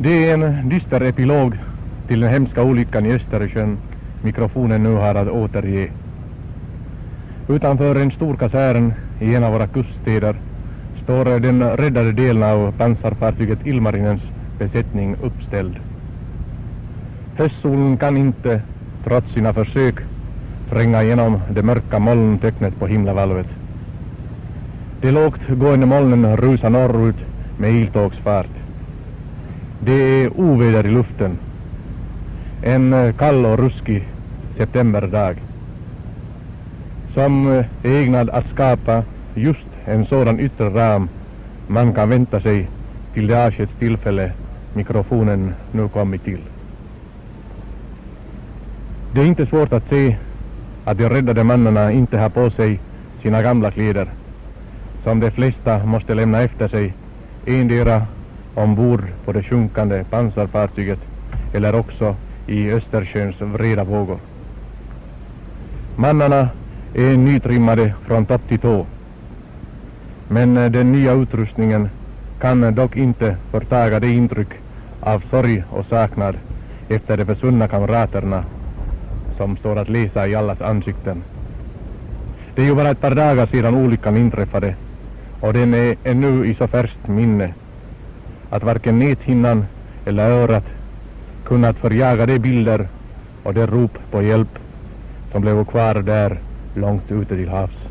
Det är en dyster epilog till den hemska olyckan i Östersjön mikrofonen nu har att återge. Utanför en stor kasern i en av våra kuststäder står den räddade delen av pansarfartyget Ilmarinens besättning uppställd. Höstsolen kan inte, trots sina försök, tränga igenom det mörka molntöcknet på himlavalvet. De lågt gående molnen rusar norrut med iltågsfart. Det är oväder i luften. En kall och ruskig septemberdag. Som är ägnad att skapa just en sådan yttre ram man kan vänta sig till det avskedstillfälle mikrofonen nu kommit till. Det är inte svårt att se att de räddade mannarna inte har på sig sina gamla kläder, som de flesta måste lämna efter sig endera ombord på det sjunkande pansarfartyget eller också i Östersjöns vreda vågor. Mannarna är nytrimmade från topp till tå, men den nya utrustningen kan dock inte förtaga det intryck av sorg och saknad efter de försvunna kamraterna som står att läsa i allas ansikten. Det är ju bara ett par dagar sedan olyckan inträffade och den är ännu i så färskt minne att varken näthinnan eller örat kunnat förjaga de bilder och det rop på hjälp som blev kvar där långt ute till havs.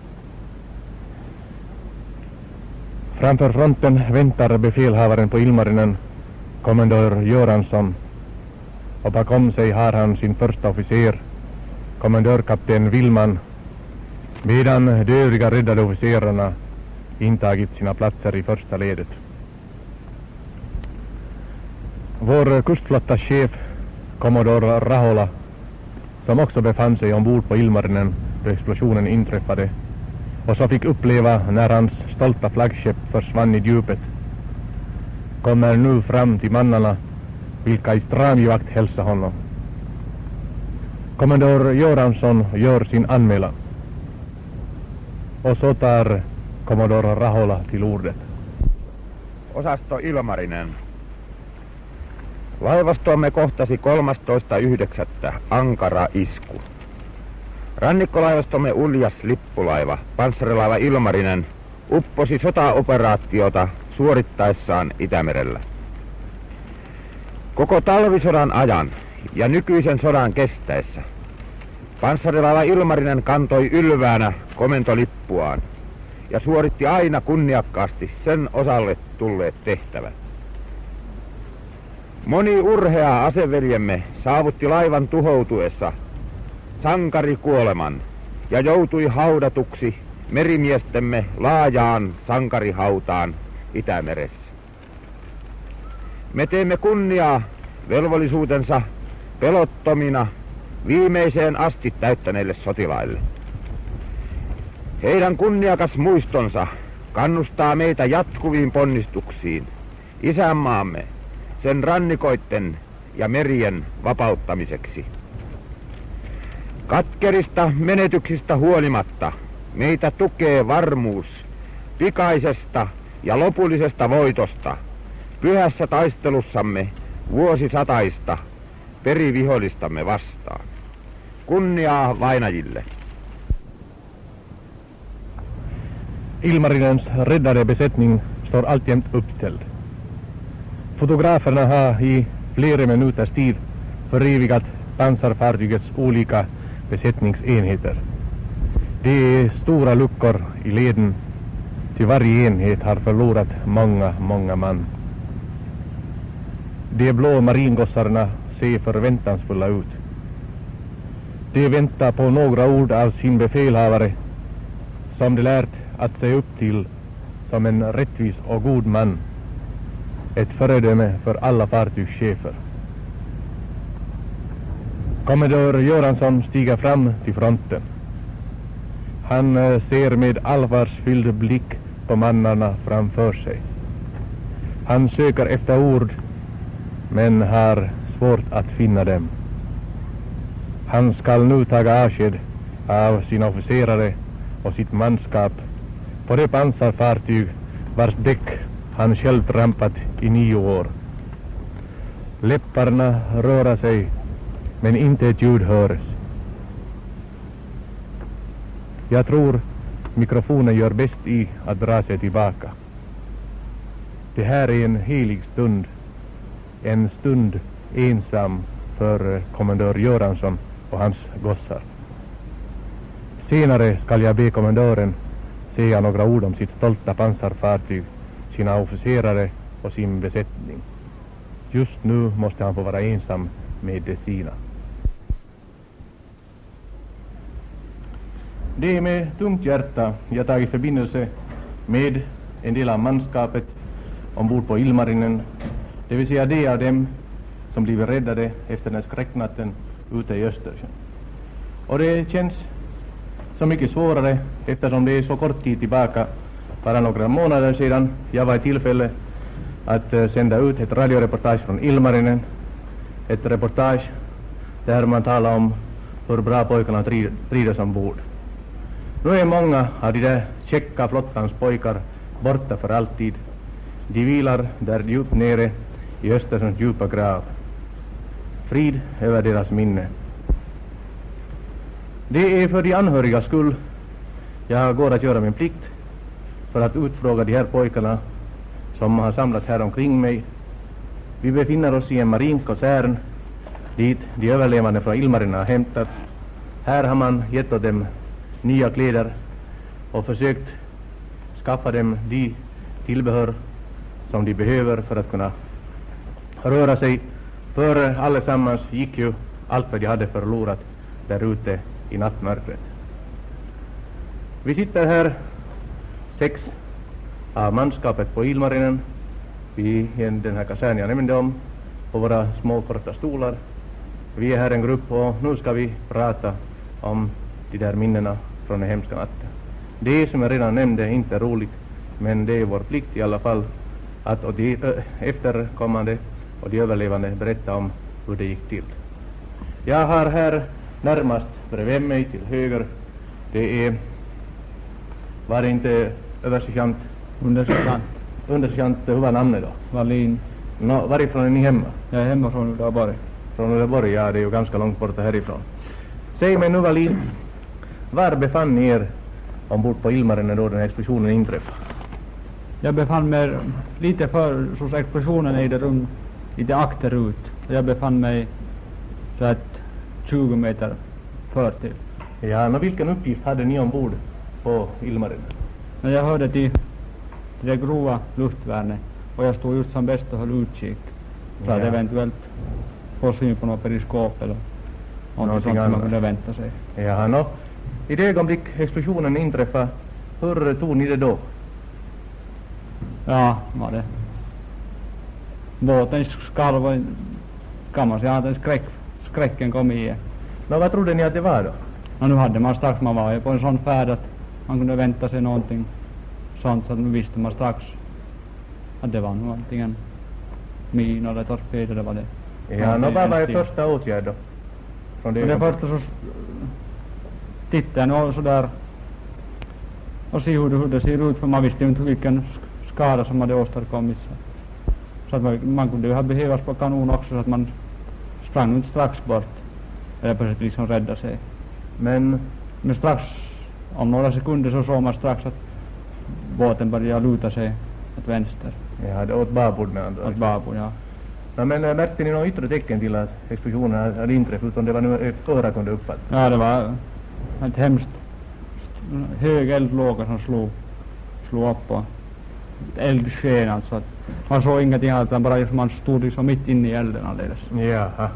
Framför fronten väntar befälhavaren på Ilmarinen, kommendör Göransson, och bakom sig har han sin första officer, kommendörkapten Willman, medan de övriga räddade officerarna intagit sina platser i första ledet. Vår kustflottas chef, kommodor Rahola, som också befann sig ombord på Ilmarinen då explosionen inträffade och så fick uppleva när hans stolta flaggskepp försvann i djupet, kommer nu fram till mannarna vilka i stramgivakt hälsar honom. Kommendor Göransson gör sin anmälan. Och så tar kommodor Rahola till ordet. Osasto Ilmarinen. Laivastomme kohtasi 13.9. ankara isku. Rannikkolaivastomme uljas lippulaiva, panssarilaiva Ilmarinen, upposi sotaoperaatiota suorittaessaan Itämerellä. Koko talvisodan ajan ja nykyisen sodan kestäessä panssarilaiva Ilmarinen kantoi ylväänä komentolippuaan ja suoritti aina kunniakkaasti sen osalle tulleet tehtävät. Moni urhea aseveljemme saavutti laivan tuhoutuessa sankarikuoleman ja joutui haudatuksi merimiestemme laajaan sankarihautaan Itämeressä. Me teemme kunniaa velvollisuutensa pelottomina viimeiseen asti täyttäneille sotilaille. Heidän kunniakas muistonsa kannustaa meitä jatkuviin ponnistuksiin isänmaamme, sen rannikoitten ja merien vapauttamiseksi. Katkerista menetyksistä huolimatta meitä tukee varmuus pikaisesta ja lopullisesta voitosta pyhässä taistelussamme vuosisataista perivihollistamme vastaan. Kunniaa vainajille. Ilmarinens räddade besättning står alltjämt uppställd. Fotograferna har i flera minuters tid förevigat pansarfartygets olika besättningsenheter. Det är stora luckor i leden, till varje enhet har förlorat många man. De blå maringossarna ser förväntansfulla ut. De väntar på några ord av sin befälhavare, som de lärt att se upp till som en rättvis och god man, ett föredöme för alla fartygschefer. Kommendör Göransson stiger fram till fronten. Han ser med allvarsfylld blick på mannarna framför sig. Han söker efter ord, men har svårt att finna dem. Han skall nu taga avsked av sina officerare och sitt manskap på det pansarfartyg vars däck han själv trampat i 9 år. Läpparna röra sig, men inte ett ljud hörs. Jag tror mikrofonen gör bäst i att dra sig tillbaka. Det här är en helig stund. En stund ensam för kommendör Göransson och hans gossar. Senare skall jag be kommendören säga några ord om sitt stolta pansarfartyg, sina officerare och sin besättning. Just nu måste han få vara ensam med de sina. Det är med tungt hjärta jag tagit förbindelse med en del av manskapet ombord på Ilmarinen, det vill säga de av dem som blivit räddade efter den skräcknatten ute i Östersjön. Och det känns så mycket svårare eftersom det är så kort tid tillbaka, bara några månader sedan, jag var i tillfälle att sända ut ett radioreportage från Ilmarinen. Ett reportage där man talar om hur bra pojkarna trivdes ombord. Nu är många av de där tjecka flottans pojkar borta för alltid. De vilar där djupt nere i Östersjöns djupa grav. Frid över deras minne. Det är för de anhörigas skull jag går att göra min plikt för att utfråga de här pojkarna som har samlats här omkring mig. Vi befinner oss i en marinkasern dit de överlevande från Ilmarinen har hämtats. Här har man gett åt dem nya kläder och försökt skaffa dem de tillbehör som de behöver för att kunna röra sig. För allesammans gick ju allt vad de hade förlorat där ute i nattmörkret. Vi sitter här 6 av manskapet på Ilmarinen i den här kasernen jag nämnde om, på våra små korta stolar. Vi är här en grupp och nu ska vi prata om de där minnena från den hemska natten. Det är som jag redan nämnde inte roligt, men det är vår plikt i alla fall att och de efterkommande och de överlevande berätta om hur det gick till. Jag har här närmast bredvid mig till höger, det är, var det inte översergeant? Undersergeant, hur var namnet då? Wallin. Varifrån är ni hemma? Jag är hemma från Uleåborg. Från Uleåborg, ja, det är ju ganska långt borta härifrån. Säg mig nu, Wallin, var befann ni er ombord på Ilmarinen då den här explosionen inträffade? Jag befann mig lite för så explosionen ägde rum lite akterut. Jag befann mig så att 20 meter för till. Ja, men vilken uppgift hade ni ombord på Ilmarinen? När jag hörde till det grova luftvärnet och jag stod just som bäst och höll utkik för att eventuellt få syn på något periskop eller något sånt som man kunde vänta sig. Ja, nå. I det ögonblick explosionen inträffade, hur tog ni det då? Ja, det. Båten skalv kan man säga att skräcken kom igen. Men vad trodde ni att det var då? Och nu hade man strax, man var på en sån färd att man kunde vänta sig någonting sånt så att nu visste man strax att det var någonting min eller torped eller vad det. Ja, nå vad var det första åtgärd då? Från det första så tittade jag så där och se hur det ser ut, för man visste inte vilken skada som hade åstadkommits. Så att man kunde ju ha behövas på kanon också, så att man sprang inte strax bort eller på sätt liksom rädda sig. Men strax om några sekunder så såg man strax att båten började luta sig åt vänster. Ja, det åt babord med andra. Åt babord, ja. Ja, men märkte ni några yttre tecken till att explosionen hade inträffat, utan det var nu ett öra kunde uppfatta? Ja, det var ett hemskt hög eldlåga som slog upp och eldsken, alltså att man såg ingenting annat än bara man stod liksom mitt inne i elden alldeles. Jaha.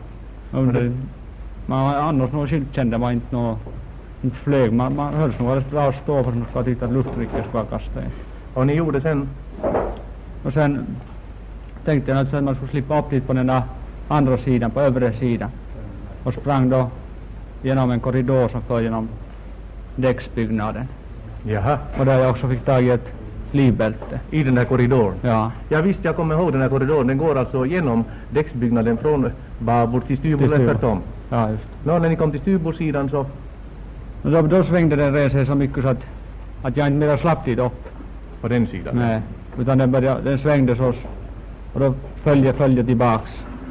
Annars något skilt kände man inte inte flög, man hölls nog alldeles bra att stå för att titta att lufttrycket skulle kasta in. Och ni gjorde sen? Och sen tänkte jag att man skulle slippa upp lite på den där andra sidan, på övre sidan, och sprang då genom en korridor som för genom däcksbyggnaden. Jaha. Och där jag också fick tag i ett livbälte. I den där korridoren? Ja. Ja visst, jag kommer ihåg den här korridoren. Den går alltså genom däcksbyggnaden från babord till styrbord eller tvärtom. Ja, just. När ni kom till styrbordssidan så... Då svängde den sig så mycket så att jag inte mer slapp dit upp. På den sidan? Nej, utan den svängde så och då följde tillbaks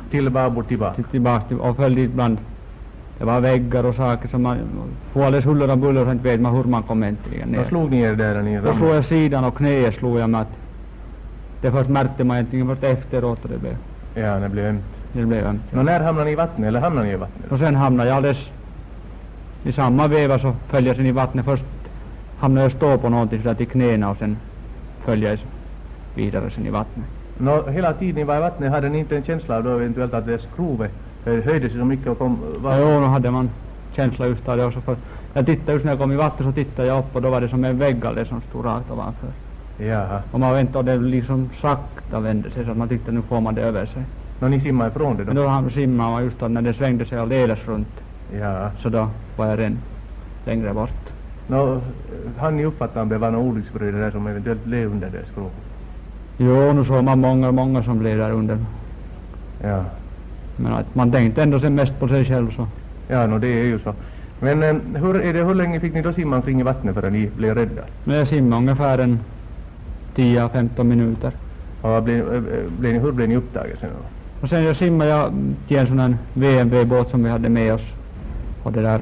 Tillbaka och följde dit bland. Det var väggar och saker som man får alldeles huller och buller och inte vet man hur man kom äntligen ner. Då slog ni er där ni Då slog jag sidan och knäet slog jag med att det först märkte man egentligen först efteråt och det blev. Ja, det blev ömt. Det blev ömt. Nå, när hamnade ni i vattnet eller hamnade ni i vattnet? Och sen hamnade jag alldeles i samma veva så följde jag sen i vattnet. Först hamnade jag stå på någonting så där till knäna och sen följde jag vidare sen i vattnet. Nå, hela tiden ni var i vattnet hade ni inte en känsla av då eventuellt att det skrovet höjde sig så mycket och kom... Jo, nu hade man känsla just av det också. För jag tittade just när jag kom i vattnet så tittade jag upp och då var det som en vägg alldeles som stod rakt ovanför. Jaha. Och man väntade och det liksom sakta vände sig så att man tyckte nu får man det över sig. Nå, ni simmade ifrån det då? Men då simmade man just när det svängde sig alldeles runt. Ja. Så då var jag redan längre bort. Nå, hann ni uppfatta om det var några olycksbröder där som eventuellt blev under det skrovet? Jo, nu såg man många som blev där under. Ja. Men att man tänkte ändå sen mest på sig själv så. Ja, no, det är ju så. Men hur länge fick ni då simma omkring i vattnet förrän ni blev rädda? Men jag simmade ungefär 10-15 minuter. Och hur blev ni upptaget sen då? Och sen simmade jag till en sån här VMV-båt som vi hade med oss. Och det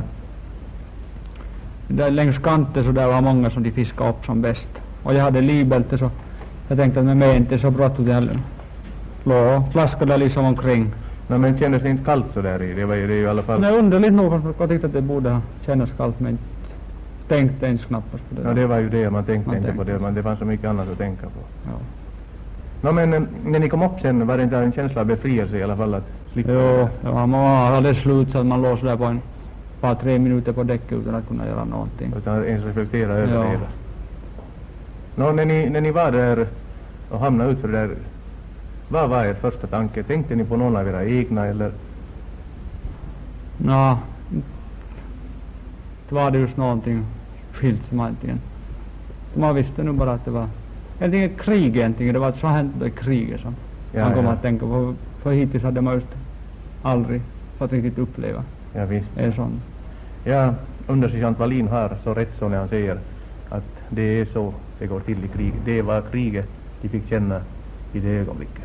där längs kanten så där var många som de fiskade upp som bäst. Och jag hade livbälte så jag tänkte att med mig inte så brått att jag låg och flaskade liksom omkring. Nej, men kändes det inte kallt så där i? Det är ju i alla fall... Nej, underligt nog. Jag tyckte att det borde kännas kallt men tänkte ens knappast på det. Ja, det var ju det man tänkte inte på det. Men det fanns så mycket annat att tänka på. Ja. Nå, men när ni kom upp sen var det inte en känsla av befrielse i alla fall att slippa? Jo, ja, man var alldeles slut så att man låg där på ett par 3 minuter på däck utan att kunna göra någonting. Utan ens reflektera över Ja. det hela. Nå, när ni var där och hamnade ut för det där, vad var er första tanke? Tänkte ni på någon av era egna eller? Ja, det var det just någonting skilt som egentligen. Man visste nu bara att det var egentligen krig egentligen. Det var så hänt det kriget som man kom att tänka på. För hittills hade man just aldrig fått riktigt uppleva. Ja, visst. En sån. Ja, undersergeant Wallin har så rätt så när han säger att det är så det går till i krig. Det var kriget de fick känna i det ögonblicket.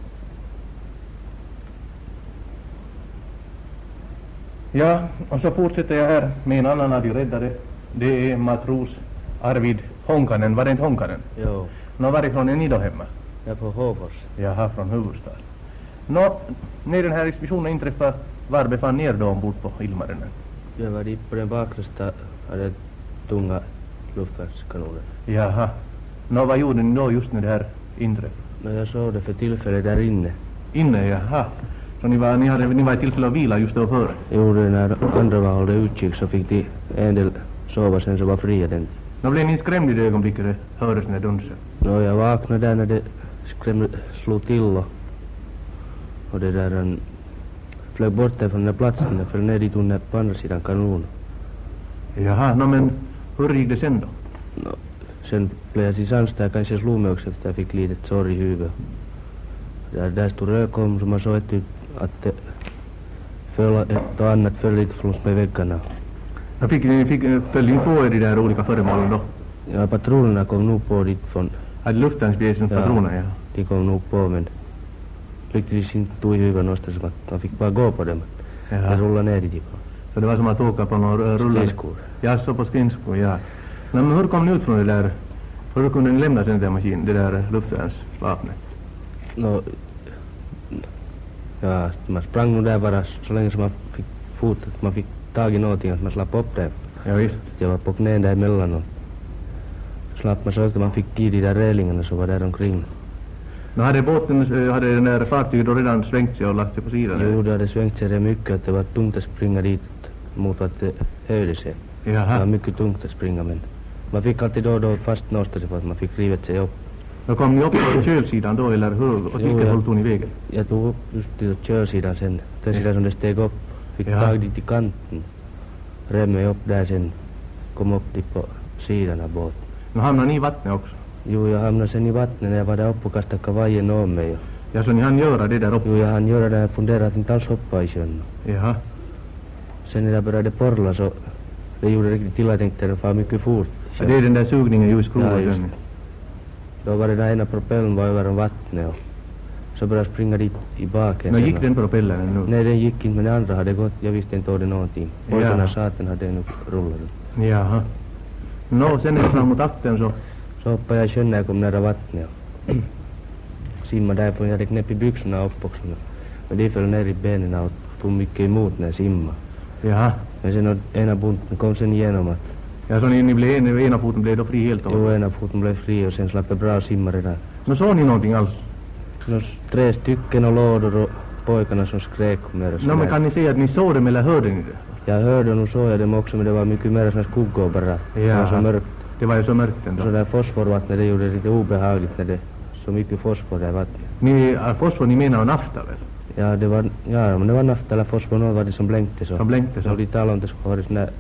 Ja, och så fortsätter jag här med en annan av de räddade. Det är matros Arvid Honkanen. Var det inte Honkanen? Jo, Nå, varifrån är ni då hemma? jag är på Håfors. Jaha, från huvudstaden. Nå, när den här expeditionen inträffade, var befann ni er då ombord på Ilmaren? Jag var dit på den bakresta av de tunga luftvärnskanoner. Jaha. Nå, vad gjorde ni då just när det här inträffade? Men jag såg det för tillfället där inne. Inne, jaha. Så ni var i tillfälle att vila just då före? Jo, när andra var hållde utkik så fick de en del sova sen så var fria den. Nå, blev ni skrämd i det ögonblicket det hördes den här dunsen? Nå, jag vaknade där när det slog till och det där han flög bort där från den här platsen och föll ner dit under på andra sidan kanonen. Jaha, nå men hur gick det sen då? Nå, sen blev jag till sans där kanske slog mig också efter jag fick litet sår i huvudet. Där stod rök om så man såg att det föll ett och annat föll lite från med väggarna. Nå, följde ni på er de där olika föremålen då? Ja, patronerna kom nog på dit från... Hade luftvärnsbjäsens patroner, ja. De kom nog på men lyckades inte tog i huvudet någonstans som att man fick bara gå på dem. Det rullade ner dit på. Så det var som att åka på några rullande? Skridskor. Ja, så på skridskor, ja. Nej, men hur kom ni ut från det där? Hur kunde ni lämna den där maskinen, det där luftvärnsvapnet? Nå, ja, man sprang nog där bara så länge som man fick fot, att man fick tag i någonting, att man slapp upp där. Ja, visst. Jag var på knän där emellan och slapp man så att man fick tid i där relingarna så var där omkring. Nu hade den där fartyget då redan svängt sig och lagt sig på sidan? Jo, det hade svängt sig rätt mycket att det var tungt att springa dit mot att det höjde sig. Jaha. Det var mycket tungt att springa men man fick alltid då och då fast någonstans för att man fick rivet sig upp. Då kom ni upp på kölsidan då eller hur? Och vilket håll tog ni vägen? Jag tog upp just till kölsidan sen. Den sidan som det steg upp. Fick tag dit i kanten. Rev mig upp där sen. Kom upp dit på sidan av båten. Nu hamnade ni i vattnet också? Jo, jag hamnade sen i vattnet när jag var där uppe och kastade kavajen om mig. Ja, så ni hann göra det där uppe? Jo, jag hann göra det. Jag funderade att inte alls hoppa i sjön. Jaha. Sen när jag började porla så det gjorde riktigt till. Jag tänkte att det var mycket fort. Ja, det är den där sugningen just skrovet. Ja, just. Då var det där ena propellen var över vattnet och Så började springa dit i baken. No gick den propellern nu? Nej, den gick inte, men den andra hade gått. Jag visste inte någonting. Pojkarna sa att den hade ännu rullat. Jaha. No, sen är det fram mot akten så. Så hoppade jag i sjön när jag kom nära vattnet. Simmade därifrån, jag hade knäppt i byxorna upp också. Men de föll ner i benen och tog mycket emot när jag simmade. Jaha. Men sen ena bunten kom sen igenom att... Ja, så ni blev ena foten blev då fri helt och... Jo, ena foten blev fri och sen slapp jag bra simma redan. No såg ni någonting alls? No, 3 stycken och lådor och pojkarna som skrek mer. No, men kan ni säga att ni såg dem eller hörde ni det? Jag hörde och nu såg jag dem också, men det var mycket mer såna skuggor bara. Det var så mörkt. Det var ju så mörkt ändå. Så där fosforvattnet, det gjorde det lite obehagligt när det så mycket fosfor där vattnet. Ni, fosfor, ni menar nafta väl? Ja, det var, ja, men det var nafta eller fosfor, något var det som blänkte så. Som blänkte så? Så de talade om det skulle vara såna,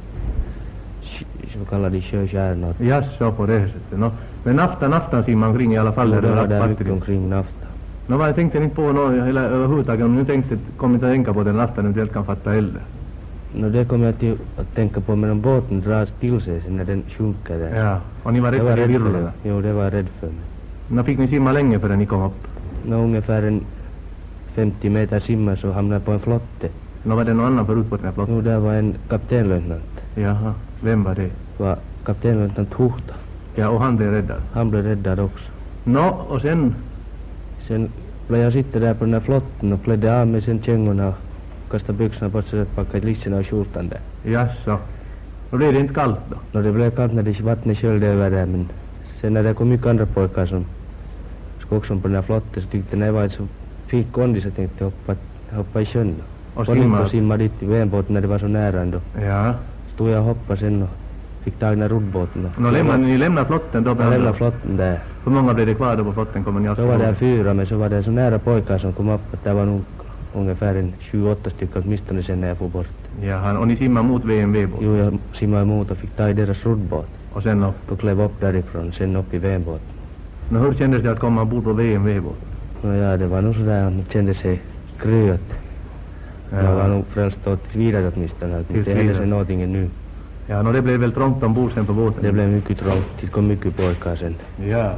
så kallade sjökärnor. Ja, så på det sättet. No, men naftan simmar omkring i alla fall. Ja, det var där mycket omkring nafta. No, vad tänkte ni på eller överhuvudtaget, om ni kom inte att tänka på den naftan eventuellt kan fatta heller? No, det kommer jag till att tänka på, men om båten dras till sig när den sjunker där. Ja, och ni var rädda för virvlarna? Jo, det var jag rädd för mig. No, fick ni simma länge förrän ni kom upp? No, ungefär en 50 meter simma så hamnade jag på en flotte. No, var det någon annan förut på den här flotten? Jo, där var en kaptenlöjtnant. Jaha, vem var det? Det var kaptenlöjtnant Huhta. Ja, och han blev räddad? Han blev räddad också. No, och sen? Sen blev jag sitta där på den här flotten och klädde av mig sen kängorna och kastade byxorna bort så att packade lissorna och skjortan där. Jaså. Och blev det inte kallt då? No, det blev kallt när det vattnet sköljde över där, men sen när det kom mycket andra pojkar som också på den här flotten så tyckte när jag var så fin kondis så tänkte jag hoppa i sjön. Och simma dit i venbåten när det var så nära ändå. Ja. Stod jag och hoppade sen och fick tag i den här roddbåten. No, ni lämnade flotten då? Jag lämnade flotten där. Hur många blev det kvar då på flotten? Kommer ni så var det 4, men så var det så nära pojkar som kom upp att det var nog ungefär 28 stycken åtminstone sen när jag får bort. Jaha, och ni simmade mot VMV-båten? Jo, jag simmade emot och fick tag i deras roddbåt. Och sen upp? Och klev upp därifrån, sen upp i venbåten. No, hur kändes det att komma ombord på VMV-båten? No, ja, det var nog sådär att man kände sig kryat. Ja. Jag var nog frälst åt vidare åtminstone. Att det hände sig någonting ännu. Ja, no, det blev väl trångt ombord sen på båten? Det blev mycket trångt. Det kom mycket pojkar sen. Ja.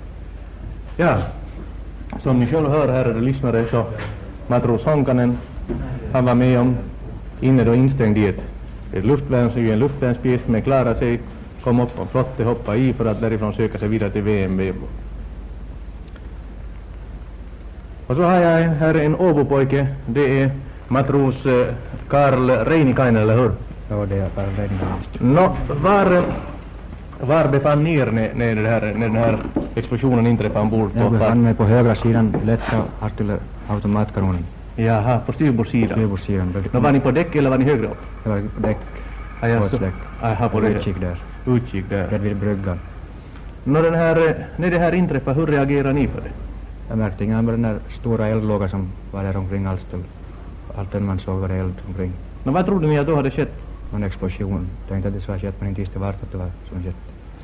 Ja. Som ni själv hör här, är lyssnare, så matros Honkanen, han var med om inne då instängd i ett luftvärnspjäs, men klarade sig, kom upp på flotte, hoppa i för att därifrån söka sig vidare till VMV. Och så har jag här en Åbopojke, det är matros Karl Reinikainen, eller hur? Ja, det är Karl Reinikainen. No, var befann ni er när den här explosionen inträffade ombord på? Jag befann mig på högra sidan, lätta automatkanonen. Jaha, på styrbordssidan? Styrbordssidan. No, var ni på däck eller var ni högre upp? Jag var på däck. Båtsdäck. Aha, på utkik där. Utkik där. Bredvid bryggan. När det här inträffade, hur reagerar ni på det? Jag märkte inga med den där stora eldlåga som var där omkring allt den man såg var det eld omkring. No, vad trodde ni att då hade skett? En explosion. Jag tänkte att det skulle ha skett, men inte visste varför det var som skett.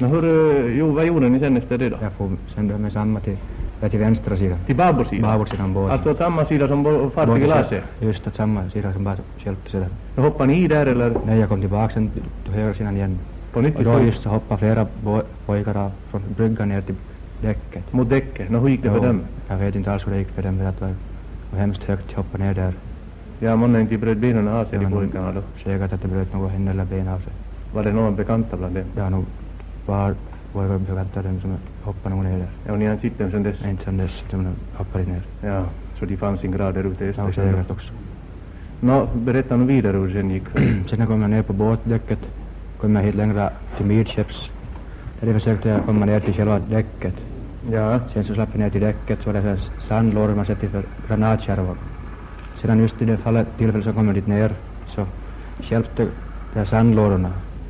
No, vad gjorde ni sen efter det då? Jag får sen med samma till vänstra sidan. Till babordsidan? Babordsidan båten. Alltså samma sida som fartyget la sig? Just att samma sida som bara hjälpte sig där. Så hoppade ni i där eller? Nej, jag kom tillbaka sen till högra sidan igen. På nytt? Och då just så hoppade flera pojkar från bryggan ner till däcket. Mot däcket? Hur gick det för dem? Jag vet inte alls hur det gick för dem, för att det var hemskt högt att hoppa ner där. Ja, månne inte bröt benen av sig, de pojkarna då? Säkert att det bröt något händer eller ben av sig. Var det någon bekanta bland dem? Ja, nog var pojkar bekanta dem som hoppade nog ner där. Ja, och ni har inte sett dem sen dess? Inte sen dess, som hoppade ner. Ja, så de fanns sin grad där ute efter? Ja, säkert också. Nå, berätta nu vidare hur sen gick. Sen kom jag ner på båtdäcket, kom jag hit längre till midskepps. Där försökte jag komma ner till själva däcket. Ja. Sen så slapp jag ner till däcket, så var det så sandlådor man sätter för granatkärvor. Sedan just i det fallet tillfälle så kom jag dit ner, så hjälpte de här sandlådorna.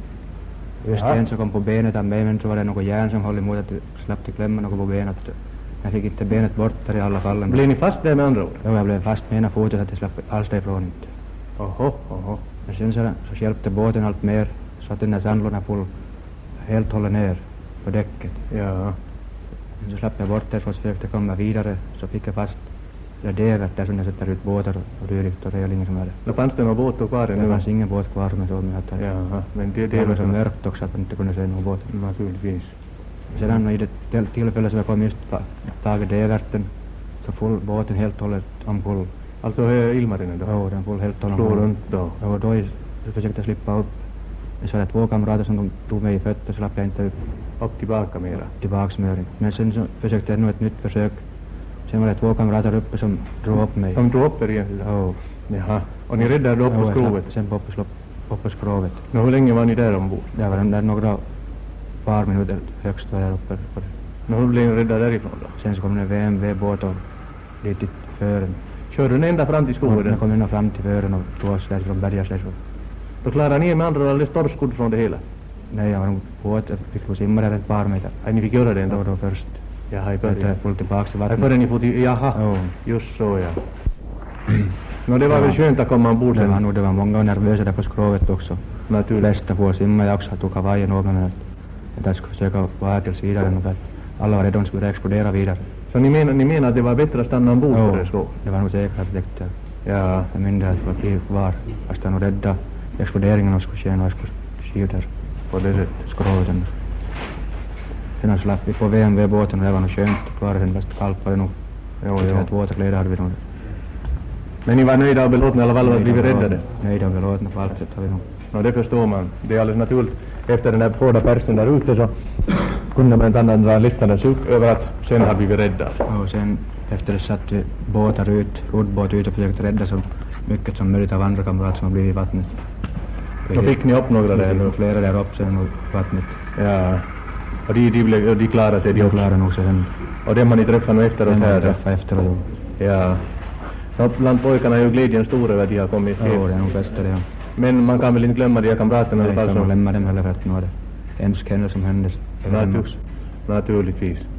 Just en som kom på benet av mig, men så var det något järn som höll emot att jag slapp till klämma något på benet. Jag fick inte benet bort där i alla fall. Blev ni fast där med andra ord? Ja, jag blev fast med ena foten så att jag slapp alls därifrån inte. Oho. Men sen så hjälpte båten allt mer, så att den där sandlådan helt håller ner på däcket. Ja. Men så slapp jag bort där, så försökte komma vidare, så fick jag fast det där där som jag sätter ut båtar och dylikt, och det är ingen som är det. Då fanns det någon båt kvar ännu? Det fanns ingen båt kvar med så med att jaha, men det var så mörkt också att man inte kunde se någon båt. Naturligtvis. Sedan i det tillfälle så jag kom just tagit däverten, Så full båten helt och hållet omkull. Alltså är Ilmarinen då? Jo, den full helt och Slår hållet. runt då? Jo, då försökte jag slippa upp. Men så var det 2 kamrater som tog mig i fötter så slapp jag inte Upp tillbaka mera? tillbaks mer. Men sen så försökte jag nu ett nytt försök. Sen var det 2 kamrater uppe som drog upp mig. De drog upp er igen? Jo. Jaha. Och ni räddade då upp på skrovet? Sen på skrovet. Nå, hur länge var ni där ombord? Där var den där några par minuter högst var där uppe. Nå, hur blev ni räddade därifrån då? Sen så kom en VMV-båt och dit till fören. Körde ni ända fram till skogen? Den kom ända fram till fören och tog oss därifrån bergades därifrån. Då klarade ni med andra ord alldeles torrskodd från det hela? Nej, jag var nog båt. Jag fick nog simma där ett par meter. Nej, ni fick göra det ändå? Då först. Jaha, i Jag början. föll tillbaks i Nej, vattnet. före ni får till... Jaha, Jo. just så ja. Nå, det var väl skönt att komma ombord Det var sen? nog, det var många nervösa där på skrovet också. Naturligt. Flesta på att simma, jag också tog kavajen av mig men att jag skulle försöka vara tills vidare för att alla var rädda de skulle explodera vidare. Så ni menar att det var bättre att stanna ombord på det skrovet? Det var nog säkert att det Ja. jag minns att det var kvar. Fast jag nog rädda exploderingen och skulle ske och jag skulle skjuta På det sättet? skrovet. Sen slapp vi på VMV-båten och det var nog skönt. Klarade sen fast kallt var det nog. Jo, Så jo. att våta hade vi nog. Men ni var nöjda och belåtna i alla fall att blivit räddade? Nöjda och belåtna på allt sätt har vi nog. Nå, det förstår man. Det är alldeles naturligt. Efter den där hårda persen där ute så kunde man inte annat än dra en lättnadens suck över att sen har blivit räddad. Och sen efter det satt vi båtar ut, roddbåt ut och försökte rädda så mycket som möjligt av andra kamrater som har blivit i vattnet. Då fick ni upp några där Det nu? var flera där uppe sen i vattnet. Ja. Och de klarade sig de De också? klarade nog sig sen. Och dem har ni träffat nu efteråt Den här? har då? träffat efter och Ja. Så bland pojkarna är ju glädjen stor över att de har kommit ja, hit. det är nog bästa det. Men man kan väl inte glömma de här kamraterna i alla Jag fall kan nog som... lämna dem heller för att nu är det hemsk händelse som hände. Naturligtvis.